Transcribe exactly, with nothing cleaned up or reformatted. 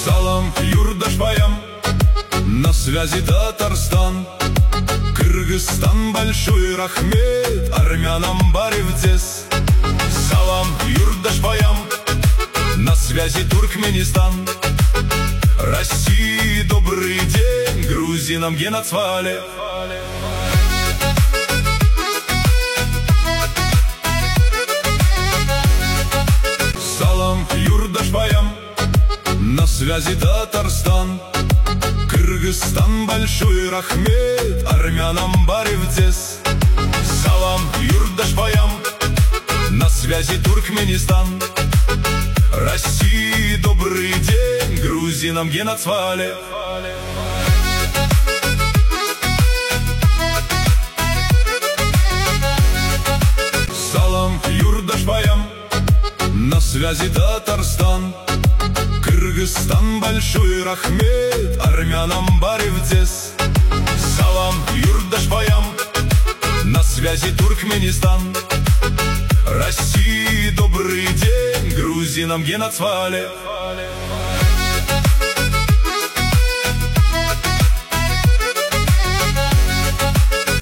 Салам юрдашпаям, на связи Татарстан, Кыргызстан, большой рахмет армянам баревдес. Салам юрдашпаям, на связи Туркменистан, России добрый день, грузинам генацвале. Салам юрдашпаям, на связи Татарстан, Кыргызстан, большой рахмет армянам баревдес. Салам юрдашпаям, на связи Туркменистан, России добрый день, грузинам генацвале. Салам юрдашпаям, на связи Татарстан, Кыргызстан, большой рахмет армянам баревдес. Салам юрдашпаям, на связи Туркменистан, России добрый день, грузинам генацвале.